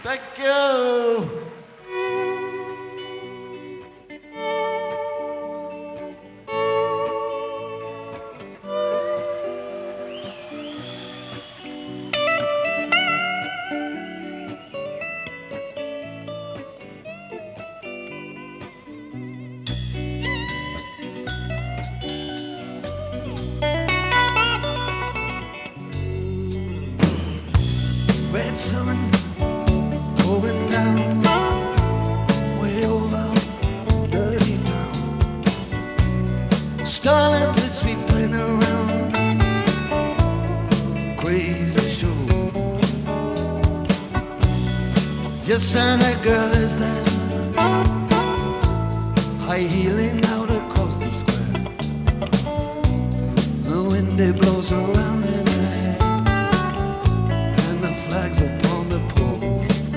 Thank you. Red sun going down way over dirty town. Starlight is sweeping around, crazy show. Yes, and that girl is there, high heeling out across the square. The wind it blows around and